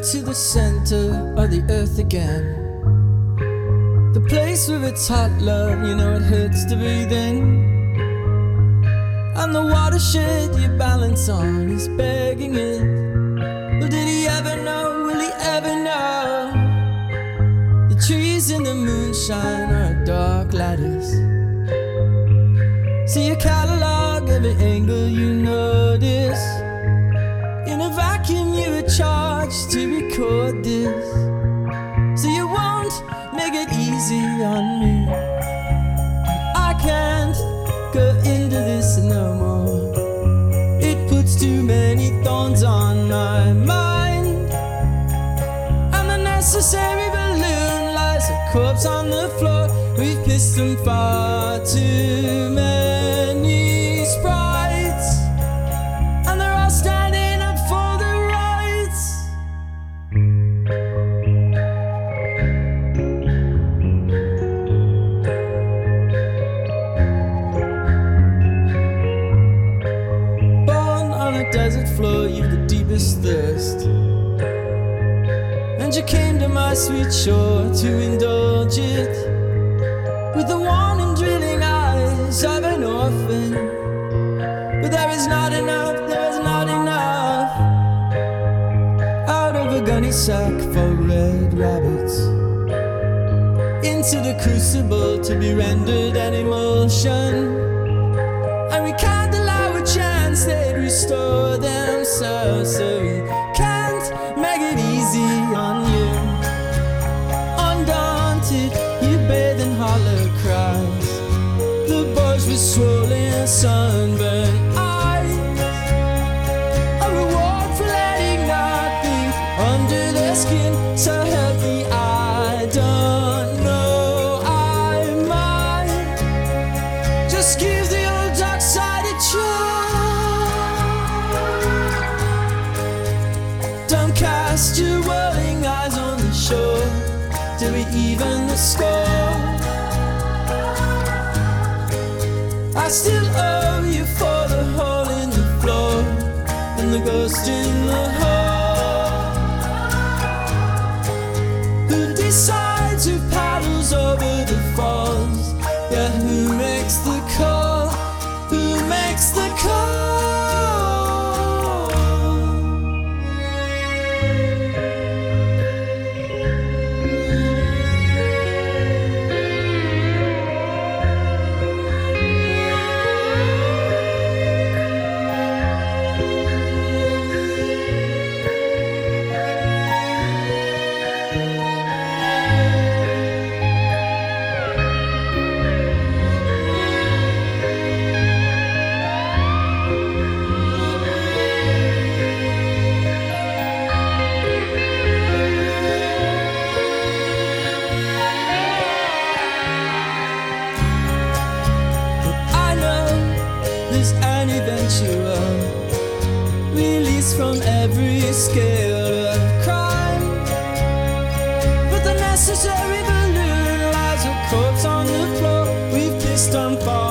to the center of the earth again. The place where it's hot, love, you know it hurts to breathe in. And the watershed you balance on is begging it. Well, did he ever know, will he ever know? The trees in the moonshine are a dark lattice. See a catalog every angle you notice. In a vacuum you were charged to record this. So you won't make it easy on me. I can't go into this no more. It puts too many thorns on my mind. And the necessary balloon lies a corpse on the floor. We've kissed them far too many sprites, and they're all standing up for their rights. Born on a desert floor, you've the deepest thirst, and you came to my sweet shore to indulge it with the warning, drilling eyes of an orphan. But there is not enough, there is not enough out of a gunny sack for red rabbits, into the crucible to be rendered an emulsion. And we can't allow a chance they'd restore themselves, so we can't make it easy on you. Undaunted, you bathe in hollow cries, the boys with swollen sunburned eyes, a reward for letting nothing under their skin. So help me, I don't know, I might just give the old dark side a try. Don't cast your whirling eyes on the shore till we even the score. I still owe you for the hole in the floor and the ghost in the hall. Who decides who paddles over the falls? Yeah, who makes the call? Who makes the call? An eventual release from every scale of crime, but the necessary balloon lies a corpse on the floor. We've kissed on fire.